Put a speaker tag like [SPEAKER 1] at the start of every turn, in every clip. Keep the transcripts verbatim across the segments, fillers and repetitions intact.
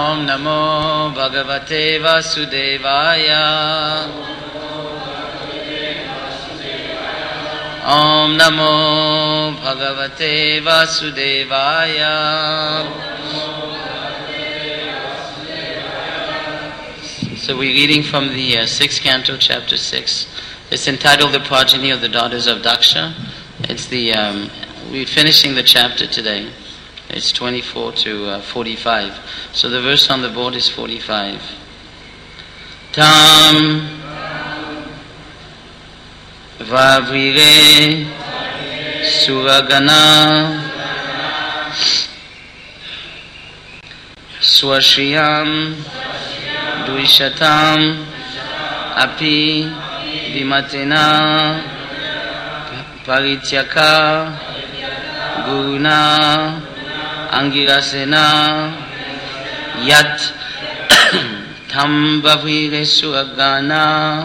[SPEAKER 1] Om Namo Bhagavate Vasudevaya. Om Namo Bhagavate Vasudevaya. So we're reading from the uh, sixth canto, chapter six. It's entitled The Progeny of the Daughters of Daksha. It's the, um, we're finishing the chapter today. It's twenty-four to uh, forty-five. So the verse on the board is forty-five. Tam Vavrire Suragana Swashiyam Duishatam Api Vimatena Parityaka Guruna Angirasena Yat Tam Vavrire Suragana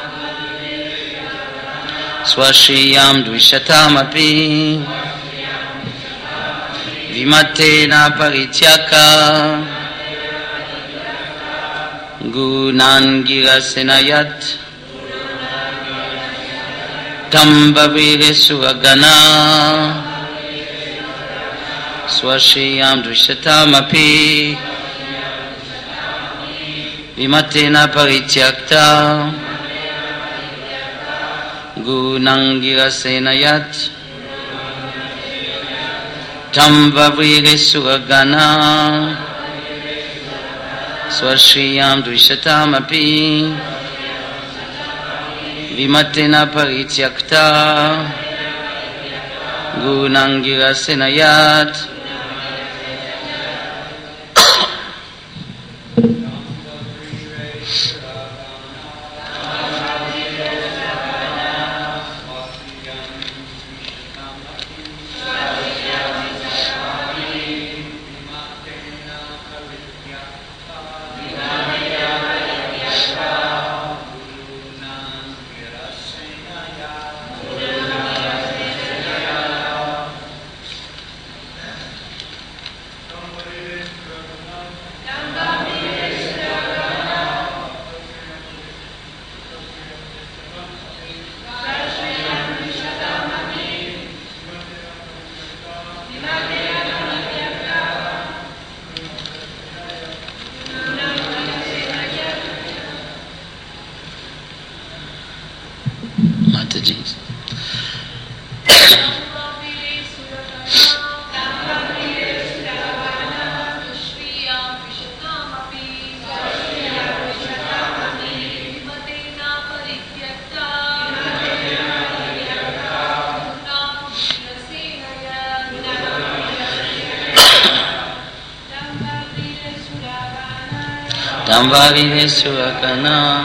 [SPEAKER 1] Swashiyam Duishatam Api Vimatena Parityaka Gunangirasena Yat Tam Vavrire Suragana Swashiyam Duishatam Api Vimatena Parityakta Gunangirasena Yat Tam Vavrire Suragana Swashiyam Duishatam Api Vimatena Parityakta Gunangirasena Yat. Tamvarine Suragana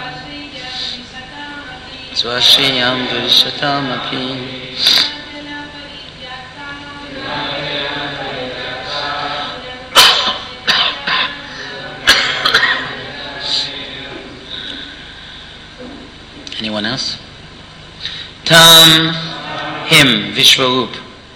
[SPEAKER 1] Swashiyam Duishatam Api. Anyone else? Tam, him, Vishwarup.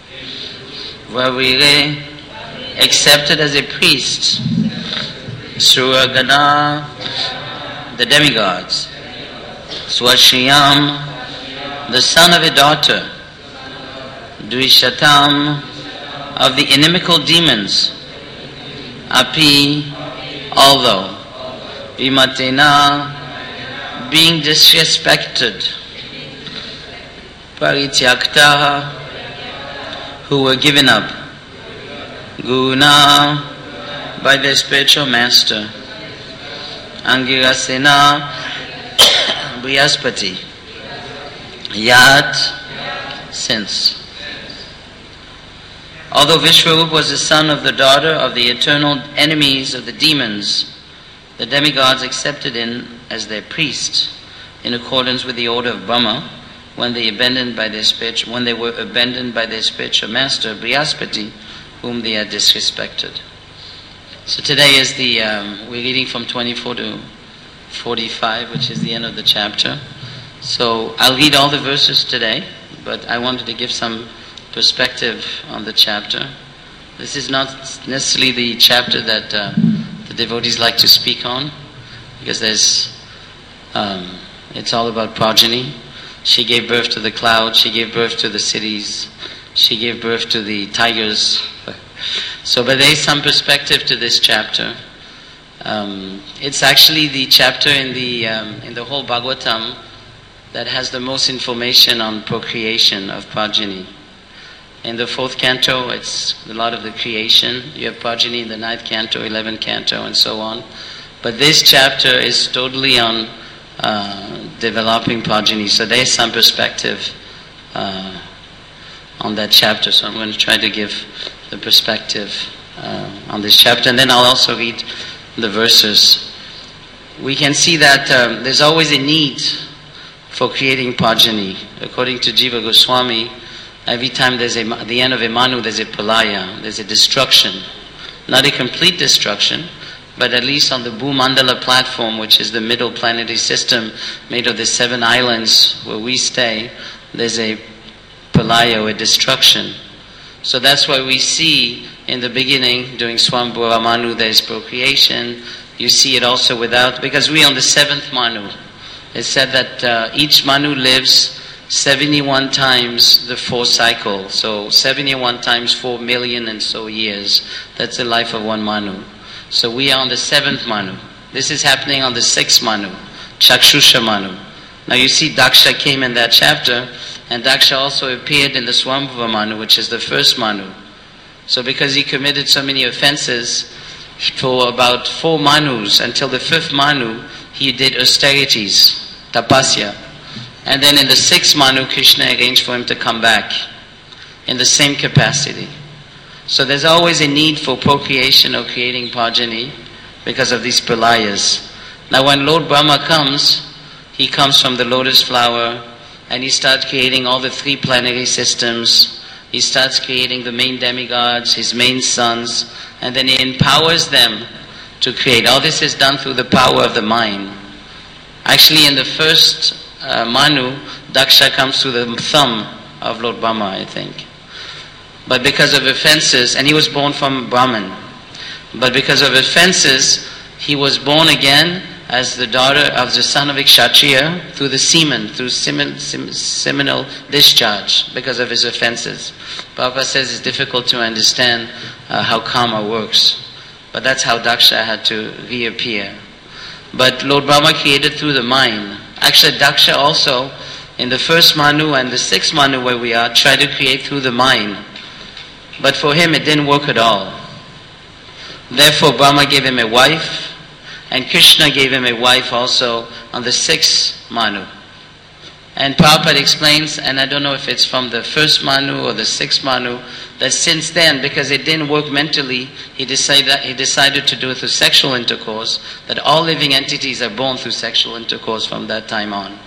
[SPEAKER 1] Vavrire, accepted as a priest. Suragana, the demigods. Swashiyam, the son of a daughter. Duishatam, of the inimical demons. Api, although. Vimatena, being disrespected. Parityakta, who were given up. Guna, by their spiritual master. Angirasena, Brihaspati. Yat, since. Although Vishwarup was the son of the daughter of the eternal enemies of the demons, the demigods accepted him as their priest in accordance with the order of Brahma when they abandoned by their spiritual, when they were abandoned by their spiritual master Brihaspati, whom they had disrespected. So today is the, um, we're reading from twenty-four to forty-five, which is the end of the chapter. So I'll read all the verses today, but I wanted to give some perspective on the chapter. This is not necessarily the chapter that uh, the devotees like to speak on, because there's, um, it's all about progeny. She gave birth to the clouds, she gave birth to the cities, she gave birth to the tigers. So, but there is some perspective to this chapter. Um, it's actually the chapter in the um, in the whole Bhagavatam that has the most information on procreation of progeny. In the fourth canto, it's a lot of the creation. You have progeny in the ninth canto, eleventh canto, and so on. But this chapter is totally on uh, developing progeny. So there is some perspective uh, on that chapter. So I'm going to try to give the perspective uh, on this chapter, and then I'll also read the verses. We can see that um, there's always a need for creating progeny. According to Jiva Goswami, every time there's a, at the end of a Manu, there's a Pralaya, there's a destruction. Not a complete destruction, but at least on the Bhumandala platform, which is the middle planetary system made of the seven islands where we stay, there's a Pralaya, or a destruction. So that's why we see in the beginning, during Swambhava Manu, there's procreation. You see it also without, because we are on the seventh Manu. It's said that uh, each Manu lives seventy-one times the four cycle. So seventy-one times four million and so years. That's the life of one Manu. So we are on the seventh Manu. This is happening on the sixth Manu, Chakshusha Manu. Now you see Daksha came in that chapter, and Daksha also appeared in the Swambhava Manu, which is the first Manu. So because he committed so many offenses, for about four Manus, until the fifth Manu, he did austerities, tapasya. And then in the sixth Manu, Krishna arranged for him to come back in the same capacity. So there's always a need for procreation or creating progeny because of these pralayas. Now when Lord Brahma comes, he comes from the lotus flower, and he starts creating all the three planetary systems. He starts creating the main demigods, his main sons, and then he empowers them to create. All this is done through the power of the mind. Actually, in the first uh, Manu, Daksha comes through the thumb of Lord Brahma, I think. But because of offenses, and he was born from Brahman, but because of offenses, he was born again as the daughter of the son of Kshatriya through the semen, through semen, sem, seminal discharge because of his offenses. Prabhupada says it's difficult to understand uh, how karma works. But that's how Daksha had to reappear. But Lord Brahma created through the mind. Actually, Daksha also, in the first Manu and the sixth Manu where we are, tried to create through the mind. But for him it didn't work at all. Therefore Brahma gave him a wife, and Krishna gave him a wife also on the sixth Manu. And Prabhupada explains, and I don't know if it's from the first Manu or the sixth Manu, that since then, because it didn't work mentally, he decided, he decided to do it through sexual intercourse, that all living entities are born through sexual intercourse from that time on.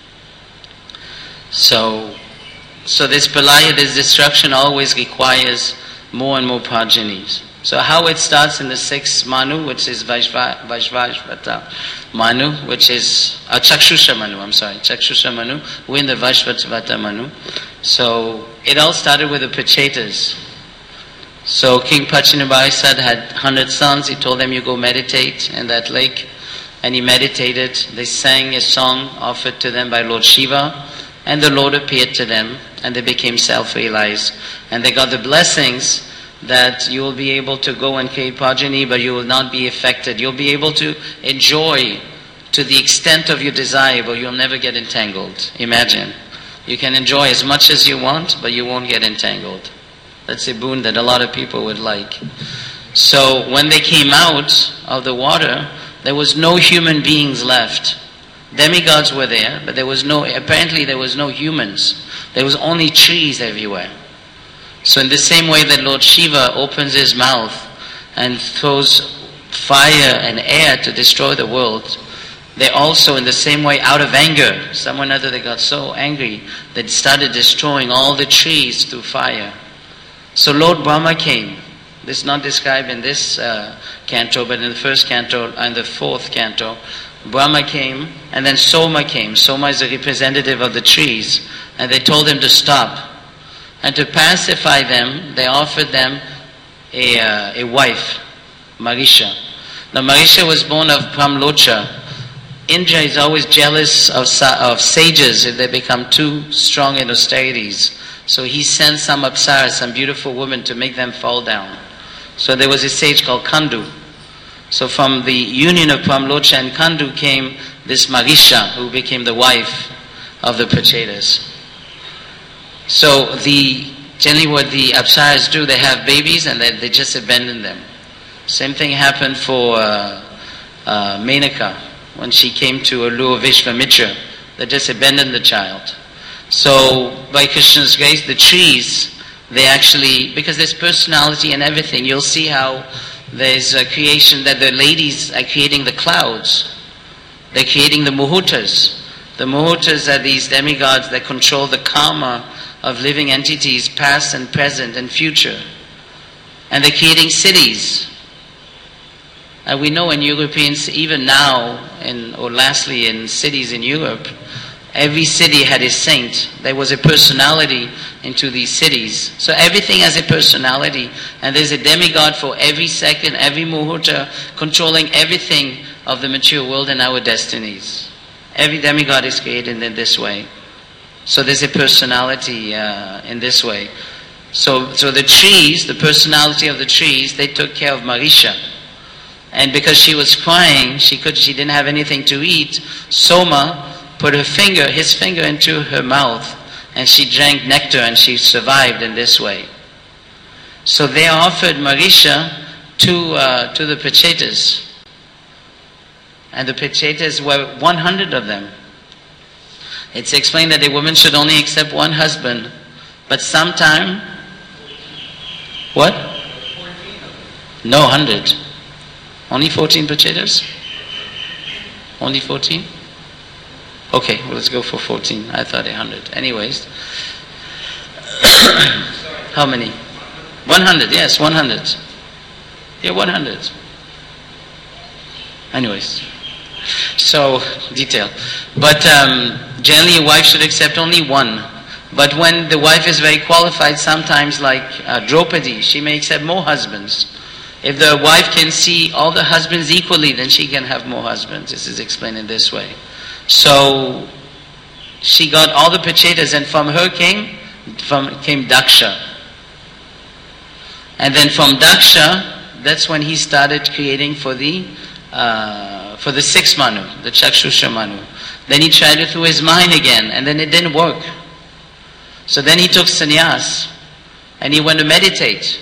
[SPEAKER 1] So, so this pralaya, this destruction always requires more and more progenies. So how it starts in the sixth Manu, which is Vaishvashvata Manu, which is uh, Chakshusha Manu, I'm sorry, Chakshusha Manu, we're in the Vaishvashvata Manu. So it all started with the Prachetas. So King Prachinabharisad had hundred sons. He told them, you go meditate in that lake. And he meditated. They sang a song offered to them by Lord Shiva, and the Lord appeared to them, and they became self-realized. And they got the blessings that you will be able to go and create progeny, but you will not be affected. You'll be able to enjoy to the extent of your desire, but you'll never get entangled. Imagine. You can enjoy as much as you want, but you won't get entangled. That's a boon that a lot of people would like. So when they came out of the water, there was no human beings left. Demigods were there, but there was no, apparently there was no humans. There was only trees everywhere. So in the same way that Lord Shiva opens his mouth and throws fire and air to destroy the world, they also, in the same way, out of anger, someone other they got so angry, they started destroying all the trees through fire. So Lord Brahma came. This is not described in this uh, canto, but in the first canto and the fourth canto, Brahma came, and then Soma came. Soma is a representative of the trees, and they told him to stop. And to pacify them, they offered them a, uh, a wife, Marisha. Now Marisha was born of Pramlocha. Indra is always jealous of, of sages if they become too strong in austerities. So he sends some apsara, some beautiful women, to make them fall down. So there was a sage called Kandu. So from the union of Pramlocha and Kandu came this Marisha, who became the wife of the Prachetas. So the generally what the apsaras do, they have babies and they, they just abandon them. Same thing happened for uh, uh, Menaka. When she came to allure Vishwamitra, they just abandoned the child. So by Krishna's grace, the trees, they actually, because there's personality and everything, you'll see how there's a creation that the ladies are creating the clouds. They're creating the muhurtas. The muhurtas are these demigods that control the karma of living entities, past and present and future. And they're creating cities. And we know in Europeans, even now, in, or lastly in cities in Europe, every city had a saint. There was a personality into these cities. So everything has a personality, and there's a demigod for every second, every muhurta, controlling everything of the mature world and our destinies. Every demigod is created in this way. So there's a personality uh, in this way. So, so the trees, the personality of the trees, they took care of Marisha. And because she was crying, she could, she didn't have anything to eat, Soma put her finger, his finger into her mouth, and she drank nectar and she survived in this way. So they offered Marisha to, uh, to the Prachetas. And the Prachetas were one hundred of them. It's explained that a woman should only accept one husband, but sometime, what? No, one hundred. Only fourteen Prachetas? Only fourteen? Okay, well, let's go for fourteen. I thought one hundred. Anyways. How many? one hundred, yes, one hundred. Yeah, one hundred. Anyways. So, detail. But um, generally a wife should accept only one. But when the wife is very qualified, sometimes like uh, Draupadi, she may accept more husbands. If the wife can see all the husbands equally, then she can have more husbands. This is explained in this way. So she got all the Prachetas, and from her came, from came Daksha. And then from Daksha, that's when he started creating for the uh, for the sixth Manu, the Chakshusha Manu. Then he tried it through his mind again, and then it didn't work. So then he took sannyas, and he went to meditate.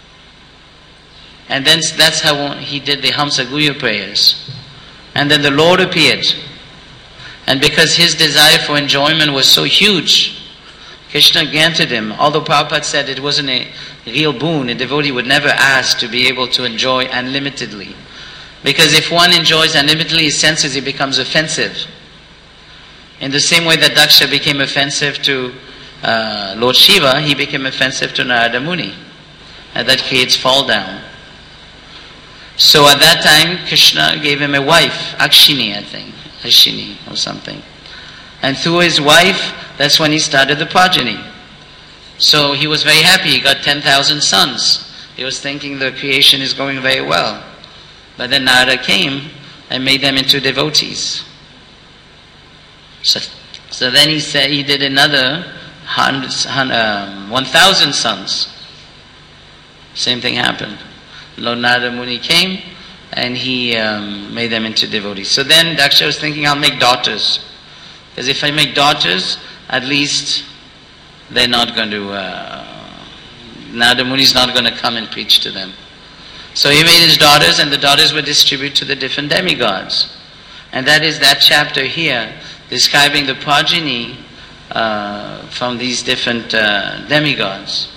[SPEAKER 1] And then that's how he did the Hamsa Guhya prayers. And then the Lord appeared. And because his desire for enjoyment was so huge, Krishna granted him. Although Prabhupada said it wasn't a real boon, a devotee would never ask to be able to enjoy unlimitedly. Because if one enjoys unlimitedly his senses, it becomes offensive. In the same way that Daksha became offensive to uh, Lord Shiva, he became offensive to Narada Muni. And that creates fall down. So at that time, Krishna gave him a wife, Akshini, I think, Ashini or something. And through his wife, that's when he started the progeny. So he was very happy, he got ten thousand sons. He was thinking the creation is going very well. But then Narada came and made them into devotees. So, so then he said he did another hundred, um, one thousand sons. Same thing happened. Lord Narada Muni came and he um, made them into devotees. So then Daksha was thinking, I'll make daughters. Because if I make daughters, at least they're not going to, uh, Narada Muni is not going to come and preach to them. So he made his daughters, and the daughters were distributed to the different demigods. And that is that chapter here, describing the progeny uh, from these different uh, demigods.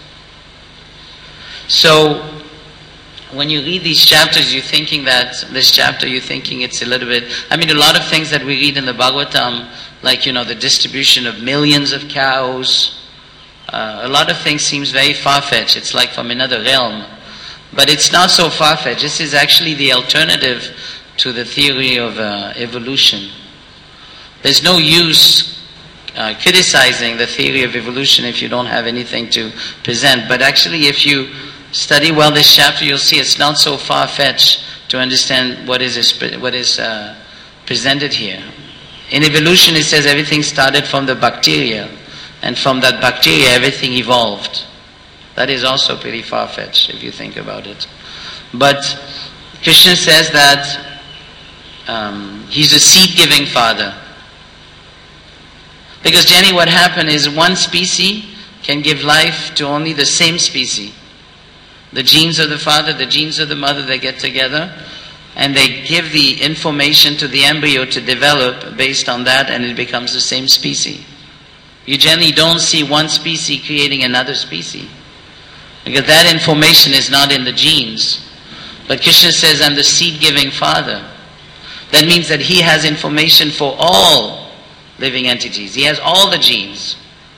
[SPEAKER 1] So, when you read these chapters, you're thinking that, this chapter, you're thinking it's a little bit, I mean, a lot of things that we read in the Bhagavatam, like, you know, the distribution of millions of cows, uh, a lot of things seems very far-fetched. It's like from another realm. But it's not so far-fetched. This is actually the alternative to the theory of uh, evolution. There's no use uh, criticizing the theory of evolution if you don't have anything to present. But actually, if you study well this chapter, you'll see it's not so far-fetched to understand what is what is uh, presented here. In evolution, it says everything started from the bacteria, and from that bacteria, everything evolved. That is also pretty far-fetched if you think about it. But Krishna says that um, he's a seed-giving father. Because Jenny, what happened is one species can give life to only the same species. The genes of the father, the genes of the mother, they get together and they give the information to the embryo to develop based on that, and it becomes the same species. You generally don't see one species creating another species, because that information is not in the genes. But Krishna says, I'm the seed-giving father. That means that he has information for all living entities. He has all the genes.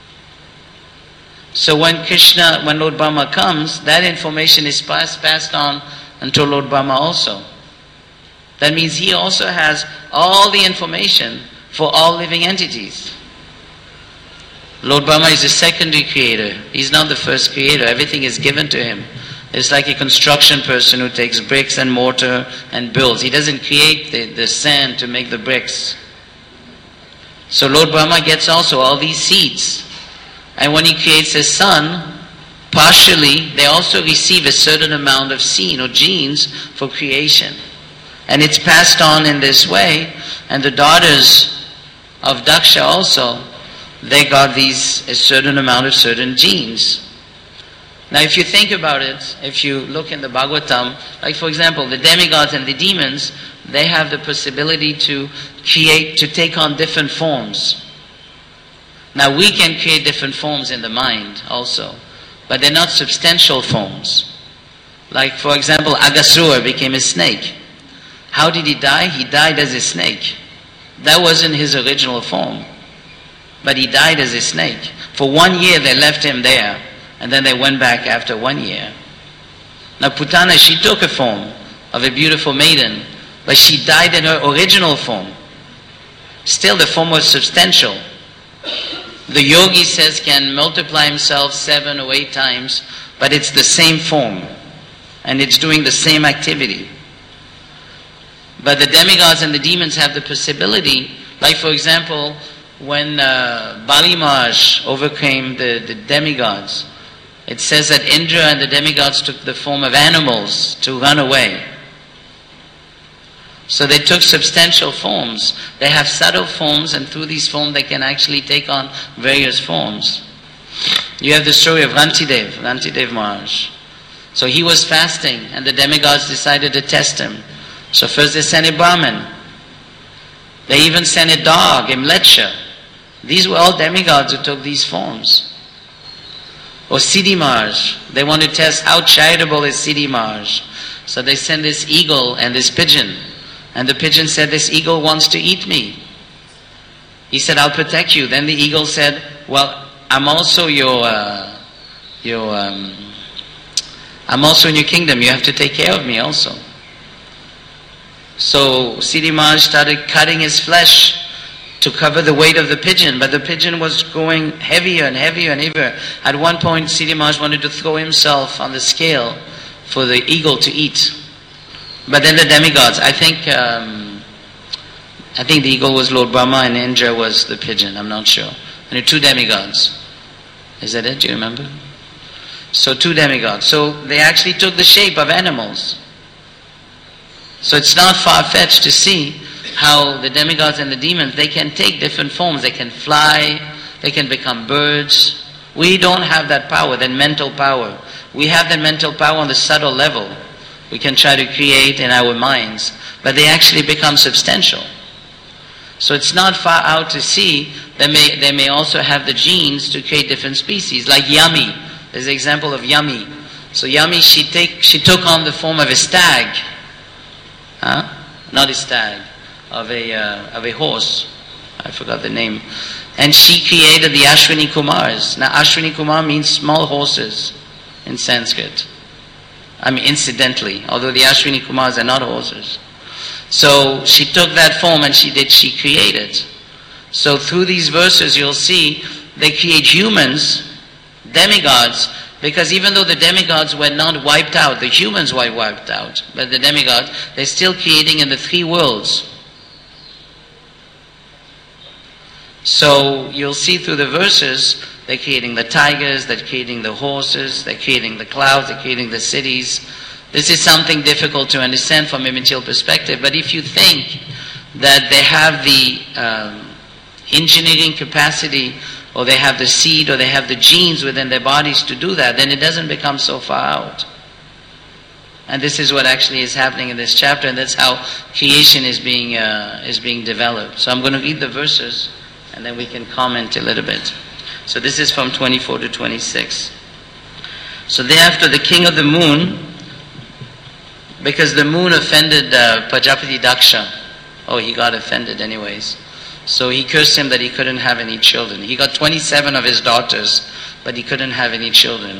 [SPEAKER 1] So when Krishna, when Lord Brahma comes, that information is passed, passed on unto Lord Brahma also. That means he also has all the information for all living entities. Lord Brahma is the secondary creator. He's not the first creator. Everything is given to him. It's like a construction person who takes bricks and mortar and builds. He doesn't create the, the sand to make the bricks. So Lord Brahma gets also all these seeds. And when he creates his son, partially they also receive a certain amount of seed or genes for creation. And it's passed on in this way. And the daughters of Daksha also, they got these a certain amount of certain genes. Now if you think about it, if you look in the Bhagavatam, like for example, the demigods and the demons, they have the possibility to create, to take on different forms. Now we can create different forms in the mind also, but they're not substantial forms. Like for example, Aghasura became a snake. How did he die? He died as a snake. That wasn't his original form, but he died as a snake. For one year they left him there, and then they went back after one year. Now Putana, she took a form of a beautiful maiden, but she died in her original form. Still the form was substantial. The yogi says can multiply himself seven or eight times, but it's the same form, and it's doing the same activity. But the demigods and the demons have the possibility, like for example, when uh, Bali Maharaj overcame the, the demigods, it says that Indra and the demigods took the form of animals to run away. So they took substantial forms. They have subtle forms, and through these forms they can actually take on various forms. You have the story of Rantidev, Rantidev Maharaj. So he was fasting, and the demigods decided to test him. So first they sent a Brahmin. They even sent a dog, a Mletsha. These were all demigods who took these forms. Or Siddhi Maharaj, they want to test how charitable is Siddhi Maharaj. So they sent this eagle and this pigeon. And the pigeon said, this eagle wants to eat me. He said, I'll protect you. Then the eagle said, well, I'm also your, uh, your, um, I'm also in your kingdom. You have to take care of me also. So Siddhi Maharaj started cutting his flesh to cover the weight of the pigeon, but the pigeon was growing heavier and heavier and heavier. At one point, Siddhi Maharaj wanted to throw himself on the scale for the eagle to eat. But then the demigods, I think, um, I think the eagle was Lord Brahma and Indra was the pigeon. I'm not sure. And the two demigods. Is that it? Do you remember? So two demigods. So they actually took the shape of animals. So it's not far-fetched to see how the demigods and the demons, they can take different forms. They can fly, they can become birds. We don't have that power, that mental power. We have that mental power on the subtle level. We can try to create in our minds, but they actually become substantial. So it's not far out to see they may, they may also have the genes to create different species, like Yami. There's an example of Yami. So Yami, she, take, she took on the form of a stag. Huh? Not a stag, of a uh, of a horse. I forgot the name. And she created the Ashwini Kumars. Now Ashwini Kumar means small horses in Sanskrit. I mean incidentally, although the Ashwini Kumars are not horses. So she took that form and she did, she created. So through these verses you'll see they create humans, demigods, Because even though the demigods were not wiped out, the humans were wiped out, but the demigods, they're still creating in the three worlds. So you'll see through the verses, they're creating the tigers, they're creating the horses, they're creating the clouds, they're creating the cities. This is something difficult to understand from a material perspective, but if you think that they have the um, engineering capacity, or they have the seed, or they have the genes within their bodies to do that, then it doesn't become so far out. And this is what actually is happening in this chapter, and that's how creation is being uh, is being developed. So I'm going to read the verses, and then we can comment a little bit. So this is from twenty-four to twenty-six. So thereafter the king of the moon, because the moon offended uh, Prajapati Daksha, oh, he got offended anyways. So he cursed him that he couldn't have any children. He got twenty-seven of his daughters, but he couldn't have any children.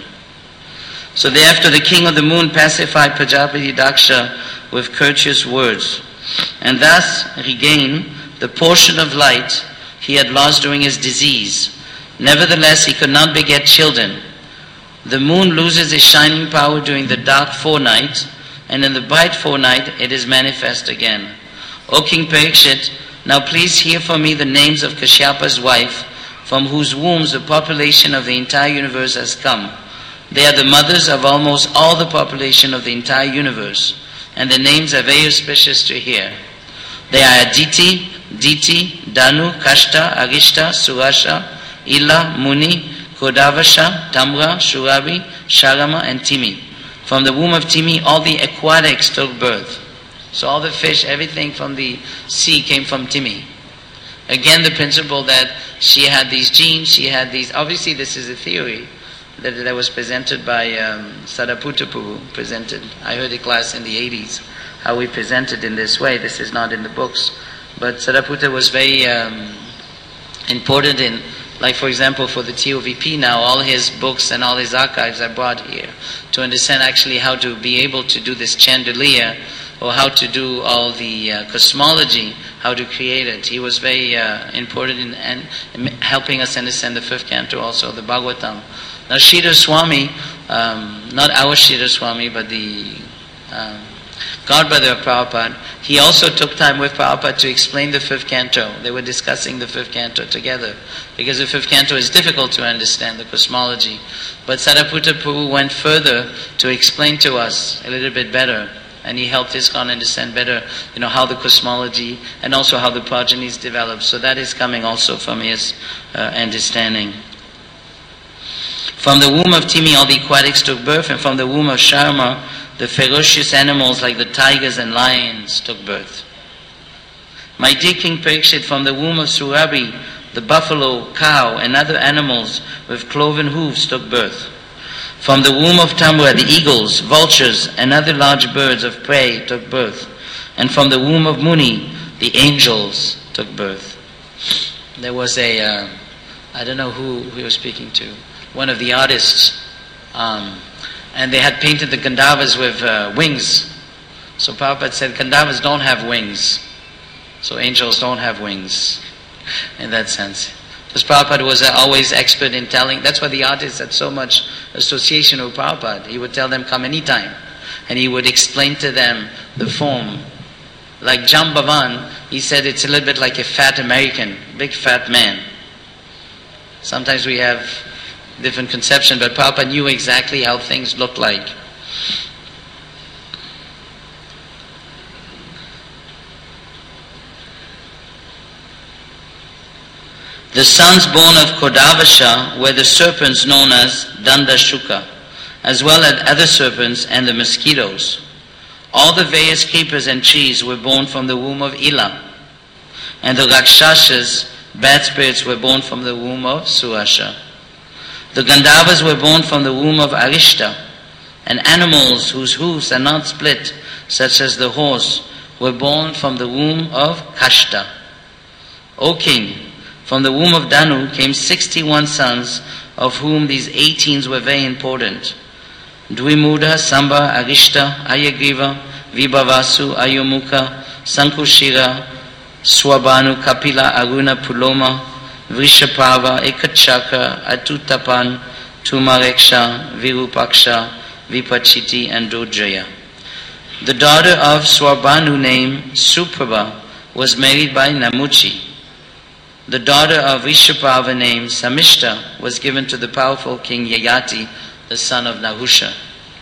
[SPEAKER 1] So thereafter the king of the moon pacified Prajapati Daksha with courteous words, and thus regained the portion of light he had lost during his disease. Nevertheless, he could not beget children. The moon loses its shining power during the dark forenight, and in the bright forenight it is manifest again. O King Parikshit, now please hear from me the names of Kashyapa's wife, from whose wombs the population of the entire universe has come. They are the mothers of almost all the population of the entire universe, and their names are very auspicious to hear. They are Aditi, Diti, Danu, Kashta, Agishta, Surasha, Ila, Muni, Kodavasha, Tamra, Shurabi, Sharama, and Timi. From the womb of Timi, all the aquatics took birth. So all the fish, everything from the sea came from Timi. Again, the principle that she had these genes, she had these... Obviously, this is a theory that, that was presented by um, Sariputta Prabhu, presented. I heard a class in the eighties, how we presented in this way. This is not in the books. But Sariputta was very um, important in... Like, for example, for the T O V P now, all his books and all his archives are brought here to understand actually how to be able to do this chandelier, or how to do all the uh, cosmology, how to create it. He was very uh, important in, and in helping us understand the fifth canto, also the Bhagavatam. Now Sridhar Swami, um, not our Sridhar Swami, but the um, godbrother of Prabhupada, he also took time with Prabhupada to explain the fifth canto. They were discussing the fifth canto together, because the fifth canto is difficult to understand, the cosmology. But Sariputta Prabhu went further to explain to us a little bit better, and he helped ISKCON understand better, you know, how the cosmology and also how the progenies develop. So that is coming also from his uh, understanding. From the womb of Timi, all the aquatics took birth, and from the womb of Sharma, the ferocious animals like the tigers and lions took birth. My dear King Parikshit, from the womb of Surabi, the buffalo, cow, and other animals with cloven hooves took birth. From the womb of Tamra, the eagles, vultures, and other large birds of prey took birth. And from the womb of Muni, the angels took birth. There was a, uh, I don't know who he was speaking to, one of the artists, um, and they had painted the Gandharvas with uh, wings. So Prabhupada said, Gandharvas don't have wings, so angels don't have wings, in that sense. Because Prabhupada was always expert in telling, that's why the artists had so much association with Prabhupada. He would tell them, come anytime. And he would explain to them the form. Like Jambavan, he said it's a little bit like a fat American, big fat man. Sometimes we have different conception, but Prabhupada knew exactly how things looked like. The sons born of Kodavasha were the serpents known as Dandashuka, as well as other serpents and the mosquitoes. All the various creepers and trees were born from the womb of Ila, and the Rakshasas, bad spirits, were born from the womb of Surasha. The Gandharvas were born from the womb of Arishta, and animals whose hooves are not split, such as the horse, were born from the womb of Kashta. O King, from the womb of Danu came sixty-one sons, of whom these eighteen were very important. Dvimuda, Samba, Arishta, Ayagriva, Vibhavasu, Ayomukha, Sankushira, Swabhanu, Kapila, Aruna, Puloma, Vrishaprava, Ekachakra, Atutapan, Tumareksha, Virupaksha, Vipachiti, and Rudjaya. The daughter of Swarbhanu named Suprabha was married by Namuchi. The daughter of Vishupava named Samishta was given to the powerful king Yayati, the son of Nahusha.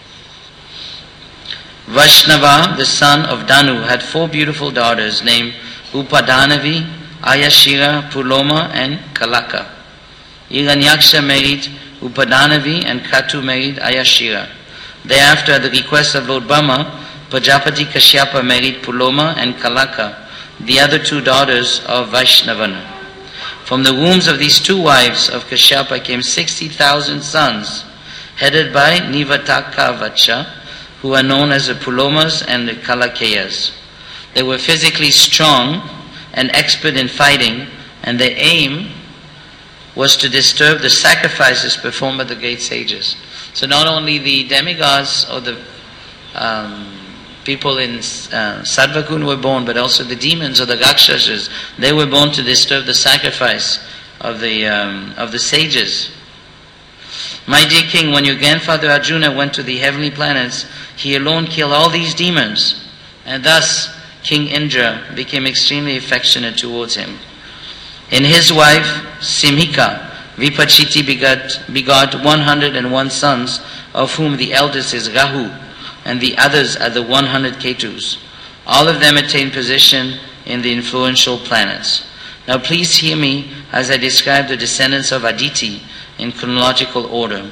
[SPEAKER 1] Vaishnava, the son of Danu, had four beautiful daughters named Upadanavi, Ayashira, Puloma, and Kalaka. Hiranyaksha married Upadanavi and Kratu married Ayashira. Thereafter, at the request of Lord Brahma, Prajapati Kashyapa married Puloma and Kalaka, the other two daughters of Vaishnavana. From the wombs of these two wives of Kashyapa came sixty thousand sons, headed by Nivatakavacha, who are known as the Pulomas and the Kalakeyas. They were physically strong and expert in fighting, and their aim was to disturb the sacrifices performed by the great sages. So not only the demigods or the um, people in uh, Sattva-gun were born, but also the demons or the Rakshasas, they were born to disturb the sacrifice of the um, of the sages. My dear king, when your grandfather Arjuna went to the heavenly planets, he alone killed all these demons, and thus King Indra became extremely affectionate towards him. In his wife Simhika, Vipachiti begot, begot one hundred and one sons, of whom the eldest is Rahu, and the others are the one hundred Ketus. All of them attained position in the influential planets. Now please hear me as I describe the descendants of Aditi in chronological order.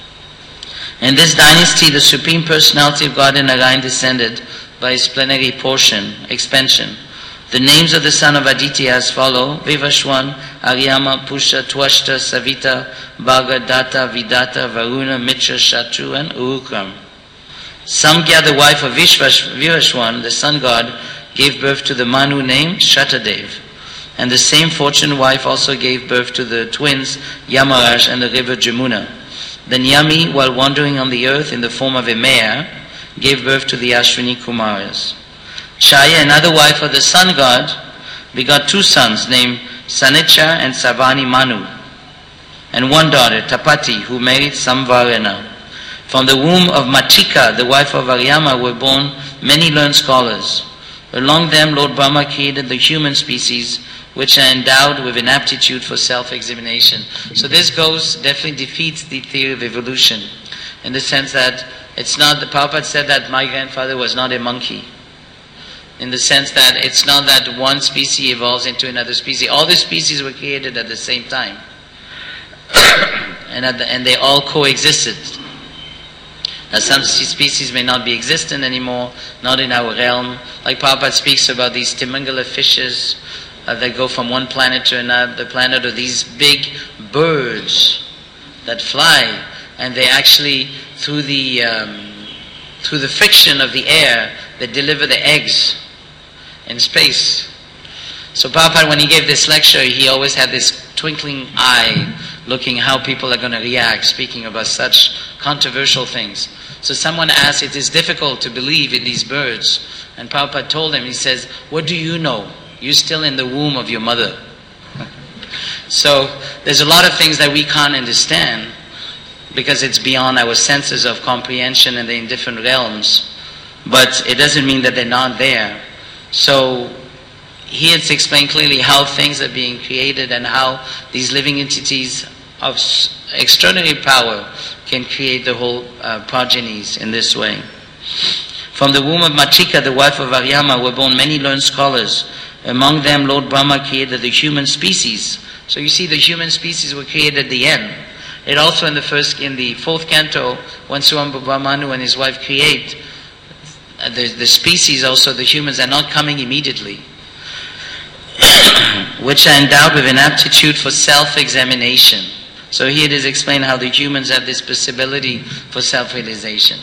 [SPEAKER 1] In this dynasty, the Supreme Personality of God in Narayan descended by his plenary portion, expansion. The names of the son of Aditi as follow: Vivashwan, Aryama, Pusha, Twashta, Savita, Bhaga, Datta, Vidata, Varuna, Mitra, Shatru, and Urukram. Samgya, the wife of Vishvash, Vivashwan, the sun god, gave birth to the Manu named Shatadev. And the same fortunate wife also gave birth to the twins Yamaraj and the river Jamuna. Then Yami, while wandering on the earth in the form of a mare, gave birth to the Ashwini Kumaras. Chaya, another wife of the sun god, begot two sons named Sanicha and Savani Manu, and one daughter, Tapati, who married Samvarana. From the womb of Machika, the wife of Aryama, were born many learned scholars. Along them, Lord Brahma created the human species, which are endowed with an aptitude for self-examination. So this goes, definitely defeats the theory of evolution, in the sense that it's not, the Prabhupada said that my grandfather was not a monkey, in the sense that it's not that one species evolves into another species. All the species were created at the same time, and, at the, and they all coexisted. Now some species may not be existent anymore, not in our realm. Like Prabhupada speaks about these Timangala fishes uh, that go from one planet to another planet, or these big birds that fly, and they actually, through the um, through the friction of the air, they deliver the eggs in space. So Prabhupada, when he gave this lecture, he always had this twinkling eye, looking how people are going to react, speaking about such controversial things. So someone asked, it is difficult to believe in these birds. And Prabhupada told him, he says, what do you know? You're still in the womb of your mother. So there's a lot of things that we can't understand, because it's beyond our senses of comprehension, and they're in different realms. But it doesn't mean that they're not there. So here it's explained clearly how things are being created, and how these living entities of extraordinary power can create the whole uh, progenies in this way. From the womb of Machika, the wife of Aryama, were born many learned scholars. Among them, Lord Brahma created the human species. So you see, the human species were created at the end. It also in the first, in the fourth canto, when Swambhu Brahmanu and his wife create uh, the, the species, also the humans are not coming immediately, which are endowed with an aptitude for self-examination. So here it is explained how the humans have this possibility for self-realization.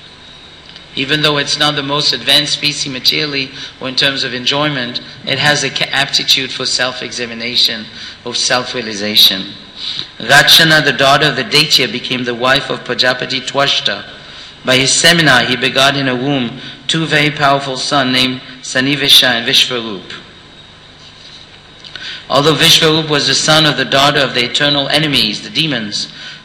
[SPEAKER 1] Even though it's not the most advanced species materially or in terms of enjoyment, it has an aptitude for self-examination, of self-realization. Rachana, the daughter of the Daitya, became the wife of Prajapati Twashta. By his seminar, he begot in a womb two very powerful sons named Sanivesha and Vishvarup. Although Vishvarup was the son of the daughter of the eternal enemies, the demons,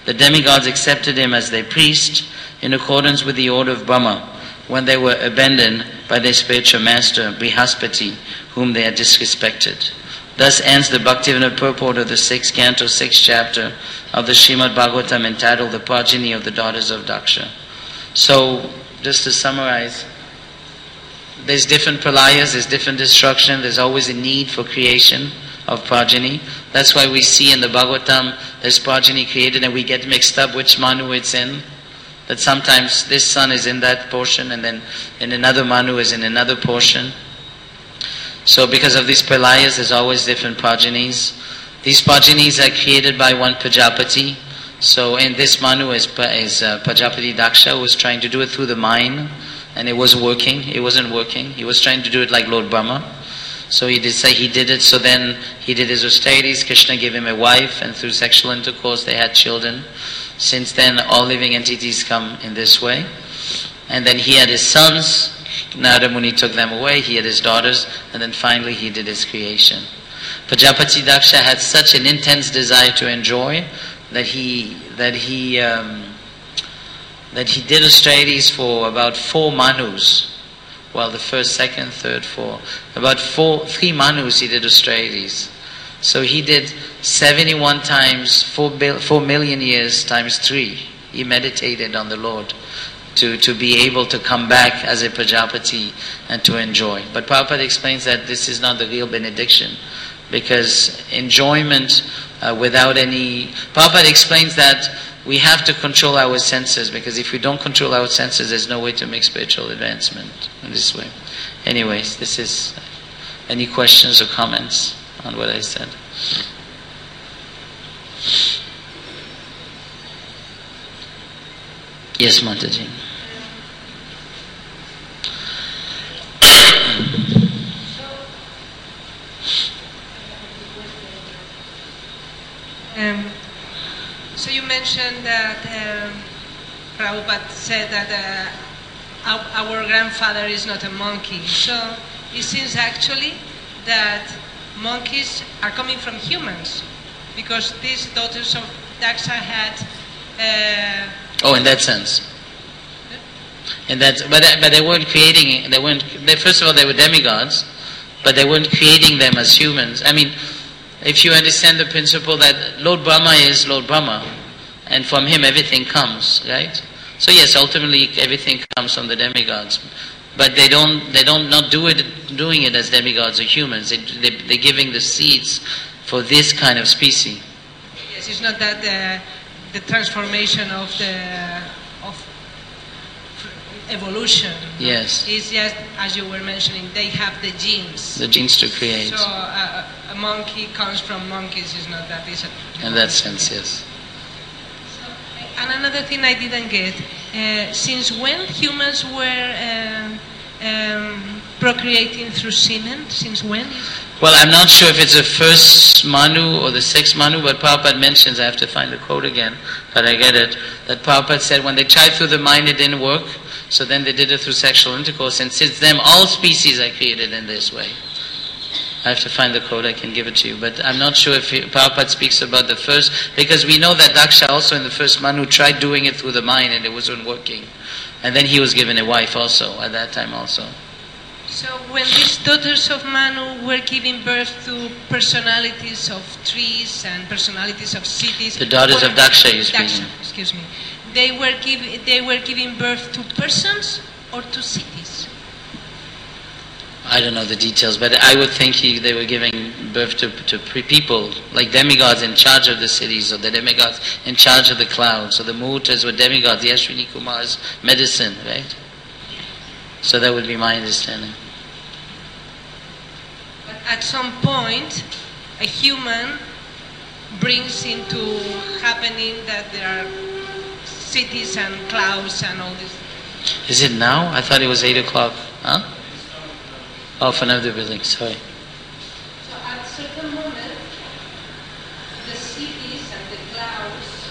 [SPEAKER 1] The demigods accepted him as their priest in accordance with the order of Brahma when they were abandoned by their spiritual master Brihaspati, whom they had disrespected. Thus ends the Bhaktivinoda purport of the sixth canto, sixth chapter of the Srimad Bhagavatam, entitled The Progeny of the Daughters of Daksha. So, just to summarize, there's different pralayas, there's different destruction, there's always a need for creation of progeny. That's why we see in the Bhagavatam there's progeny created and we get mixed up which Manu it's in. That sometimes this son is in that portion and then in another Manu is in another portion. So because of these pralayas, there's always different progenies. These progenies are created by one Prajapati. So in this Manu is, is uh, Prajapati Daksha, who was trying to do it through the mind, and it was working. It wasn't working. He was trying to do it like Lord Brahma. So he did say he did it. So then he did his austerities. Krishna gave him a wife, and through sexual intercourse they had children. Since then, all living entities come in this way. And then he had his sons. Narada Muni took them away. He had his daughters, and then finally he did his creation. Prajapati Daksha had such an intense desire to enjoy that he that he um, that he did austerities for about four manus. Well, the first, second, third, four, about four, three manus he did austerities. So he did seventy-one times four, bil, four million years times three. He meditated on the Lord to, to be able to come back as a Prajapati and to enjoy. But Prabhupada explains that this is not the real benediction, because enjoyment uh, without any... Prabhupada explains that we have to control our senses, because if we don't control our senses, there's no way to make spiritual advancement in this way. Anyways, this is... Any questions or comments on what I said? Yes, Mataji.
[SPEAKER 2] Um, so you mentioned that um, Prabhupada said that uh, our, our grandfather is not a monkey. So it seems actually that monkeys are coming from humans, because these daughters of Daksha had... Uh,
[SPEAKER 1] oh, in that sense. In that, but but they weren't creating. They weren't. They, first of all, they were demigods, but they weren't creating them as humans. I mean, if you understand the principle that Lord Brahma is Lord Brahma, and from him everything comes, right? So yes, ultimately everything comes from the demigods, but they don't. They don't not do it doing it as demigods or humans. They, they they're giving the seeds for this kind of species.
[SPEAKER 2] Yes, it's not that the the transformation of the of evolution.
[SPEAKER 1] Yes.
[SPEAKER 2] It's just, as you were mentioning, they have the genes.
[SPEAKER 1] The genes to create.
[SPEAKER 2] So uh, a monkey comes from monkeys. It's not that. It's a,
[SPEAKER 1] in that sense, yes.
[SPEAKER 2] So, and another thing I didn't get: uh, since when humans were um, um, procreating through semen? Since when?
[SPEAKER 1] Well, I'm not sure if it's the first Manu or the sixth Manu, but Prabhupada mentions, I have to find the quote again, but I get it, that Prabhupada said when they tried through the mind it didn't work, so then they did it through sexual intercourse, and since then all species are created in this way. I have to find the quote, I can give it to you, but I'm not sure if he, Prabhupada speaks about the first, because we know that Daksha also in the first Manu tried doing it through the mind and it wasn't working. And then he was given a wife also, at that time also.
[SPEAKER 2] So when these daughters of Manu were giving birth to personalities of trees and personalities of cities,
[SPEAKER 1] the daughters
[SPEAKER 2] were,
[SPEAKER 1] of Daksha, you
[SPEAKER 2] Daksha,
[SPEAKER 1] speaking.
[SPEAKER 2] excuse me, they were giving they were giving birth to persons or to cities?
[SPEAKER 1] I don't know the details, but I would think he, they were giving birth to to people, like demigods in charge of the cities, or the demigods in charge of the clouds. So the Muhurtas were demigods, the Ashwini Kumars, medicine, right? So that would be my understanding.
[SPEAKER 2] But at some point, a human brings into happening that there are cities and clouds and all this.
[SPEAKER 1] Is it now? I thought it was eight o'clock. Huh? Oh, for another building, sorry.
[SPEAKER 2] So at a certain moment, the cities and the clouds,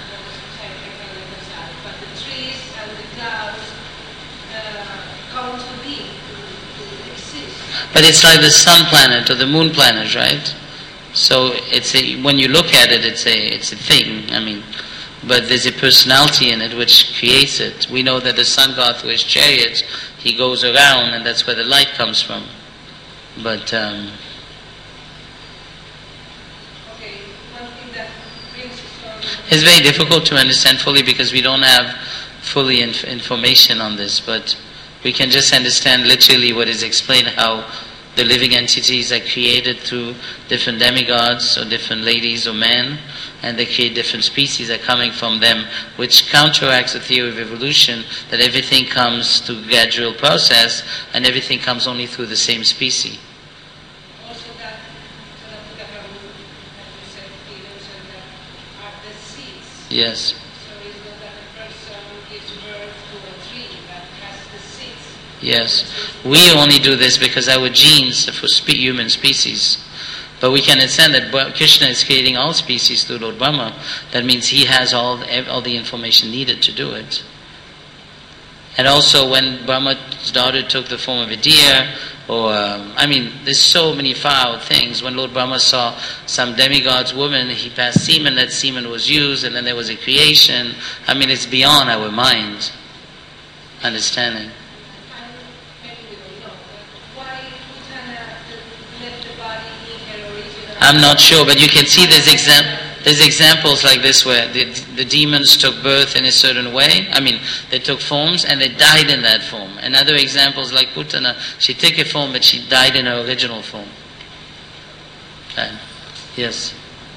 [SPEAKER 2] but the trees and the clouds uh, come to be, to, to exist.
[SPEAKER 1] But it's like the sun planet or the moon planet, right? So it's a, when you look at it, it's a it's a thing. I mean, but there's a personality in it which creates it. We know that the sun god through his chariot, he goes around, and that's where the light comes from. But um,
[SPEAKER 2] okay, one thing that brings us
[SPEAKER 1] it's very difficult to understand fully because we don't have fully inf- information on this, but we can just understand literally what is explained, how the living entities are created through different demigods or different ladies or men, and they create different species that are coming from them, which counteracts the theory of evolution, that everything comes through gradual process and everything comes only through the same species.
[SPEAKER 2] also that Sarabhuta Prabhu, like you said, he mentioned that are the seeds.
[SPEAKER 1] Yes.
[SPEAKER 2] So it's not that a person gives birth to a tree that has the seeds.
[SPEAKER 1] Yes. We only do this because our genes are for spe- human species. But we can understand that Krishna is creating all species through Lord Brahma. That means he has all the, all the information needed to do it. And also when Brahma's daughter took the form of a deer, or, um, I mean, there's so many far-out things. When Lord Brahma saw some demigod's woman, he passed semen, that semen was used, and then there was a creation. I mean, it's beyond our mind understanding. I'm not sure, but you can see there's, exam- there's examples like this where the, the demons took birth in a certain way. I mean, they took forms and they died in that form. And other examples like Putana, she took a form but she died in her original form. Okay. Yes.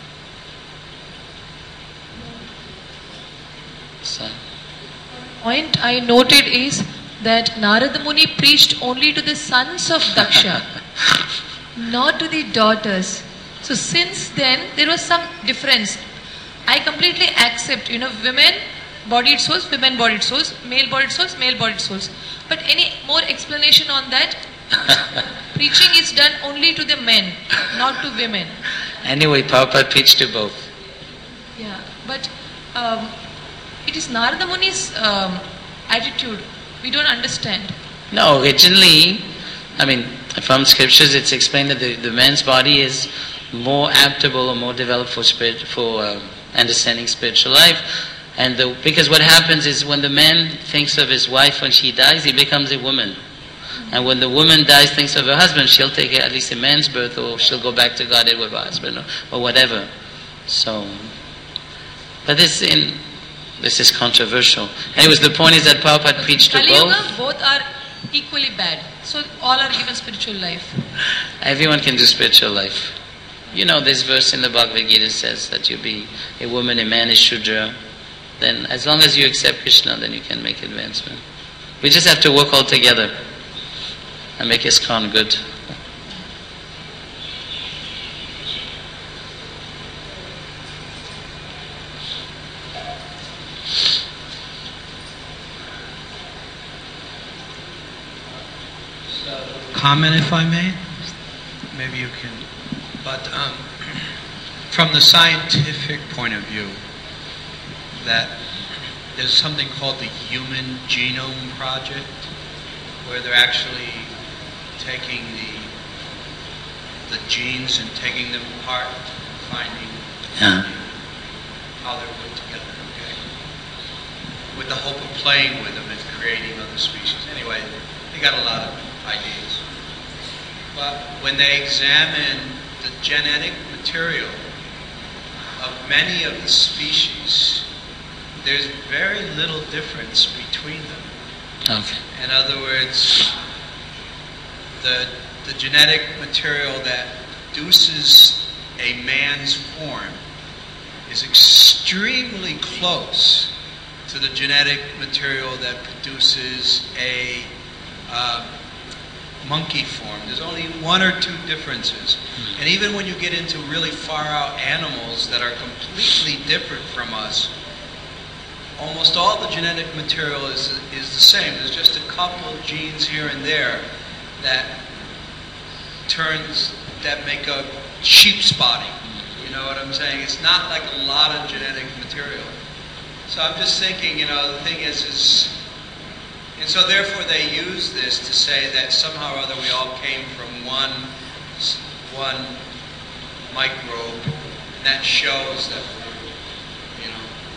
[SPEAKER 1] So.
[SPEAKER 3] Point I noted is that Narada Muni preached only to the sons of Daksha, not to the daughters. So since then, there was some difference. I completely accept, you know, women bodied souls, women bodied souls, male bodied souls, male bodied souls. But any more explanation on that? Preaching is done only to the men, not to women.
[SPEAKER 1] Anyway, Prabhupada preached to both.
[SPEAKER 3] Yeah, but um, it is Narada Muni's um, attitude. We don't understand.
[SPEAKER 1] No, originally, I mean, from scriptures it's explained that the, the man's body is more adaptable or more developed for spirit, for uh, understanding spiritual life. And the, because what happens is when the man thinks of his wife when she dies, he becomes a woman. And when the woman dies, thinks of her husband, she'll take at least a man's birth, or she'll go back to Godhead with her husband, or, or whatever. So, but this in this is controversial. Anyways, the point is that Prabhupada preached to
[SPEAKER 3] Kali
[SPEAKER 1] both.
[SPEAKER 3] Yuga, both are equally bad. So all are given spiritual life.
[SPEAKER 1] Everyone can do spiritual life. You know, this verse in the Bhagavad Gita says that you be a woman, a man is Shudra. Then as long as you accept Krishna, then you can make advancement. We just have to work all together and make ISKCON good.
[SPEAKER 4] Comment, if I may? Maybe you can. But um, from the scientific point of view, that there's something called the Human Genome Project, where they're actually taking the the genes and taking them apart, finding
[SPEAKER 1] Yeah.
[SPEAKER 4] how they're put together, okay? With the hope of playing with them and creating other species. Anyway, they got a lot of ideas. But when they examine the genetic material of many of the species, there's very little difference between them.
[SPEAKER 1] Okay.
[SPEAKER 4] In other words, the, the genetic material that produces a man's form is extremely close to the genetic material that produces a uh, monkey form. There's only one or two differences. And even when you get into really far out animals that are completely different from us, almost all the genetic material is is the same. There's just a couple of genes here and there that turns that make up sheep spotting. You know what I'm saying? It's not like a lot of genetic material. So I'm just thinking, you know, the thing is, is and so therefore they use this to say that somehow or other we all came from one one microbe, and that shows that we're, you know.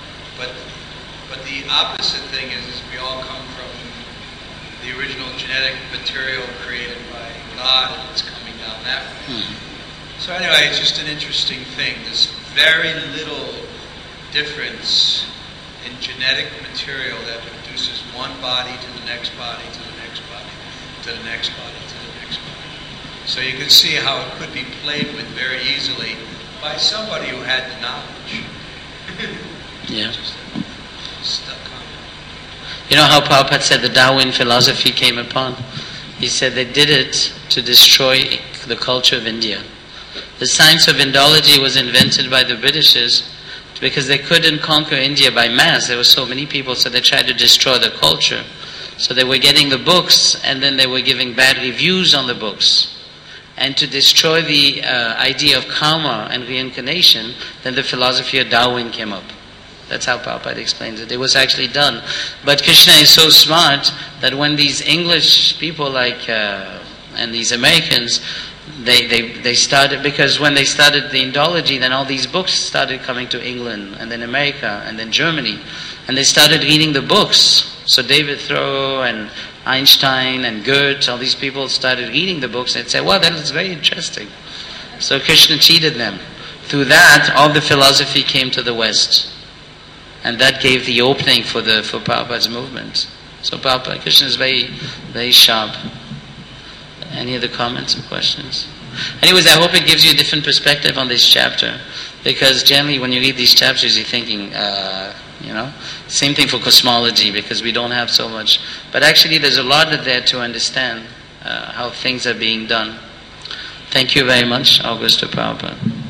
[SPEAKER 4] but but the opposite thing is, is we all come from the original genetic material created by God, and it's coming down that way.
[SPEAKER 1] Hmm.
[SPEAKER 4] So anyway, it's just an interesting thing. There's very little difference in genetic material that produces one body to the next body, to the next body, to the next body, to the next body. So you can see how it could be played with very easily by somebody who had the knowledge.
[SPEAKER 1] Yeah.
[SPEAKER 4] Just stuck on.
[SPEAKER 1] You know how Prabhupada said the Darwin philosophy came upon? He said they did it to destroy the culture of India. The science of Indology was invented by the Britishers because they couldn't conquer India by mass. There were so many people, so they tried to destroy the culture. So they were getting the books, and then they were giving bad reviews on the books. And to destroy the uh, idea of karma and reincarnation, then the philosophy of Darwin came up. That's how Prabhupada explains it. It was actually done. But Krishna is so smart that when these English people like, uh, and these Americans, They, they they started, because when they started the Indology, then all these books started coming to England, and then America, and then Germany. And they started reading the books. So David Thoreau and Einstein and Goethe, all these people started reading the books and said, wow, that is very interesting. So Krishna cheated them. Through that, all the philosophy came to the West. And that gave the opening for the for Prabhupada's movement. So Prabhupada, Krishna is very, very sharp. Any other comments or questions? Anyways, I hope it gives you a different perspective on this chapter, because generally when you read these chapters you're thinking, uh, you know, same thing for cosmology, because we don't have so much. But actually there's a lot there to understand uh, how things are being done. Thank you very much, Augusta Prabhupada.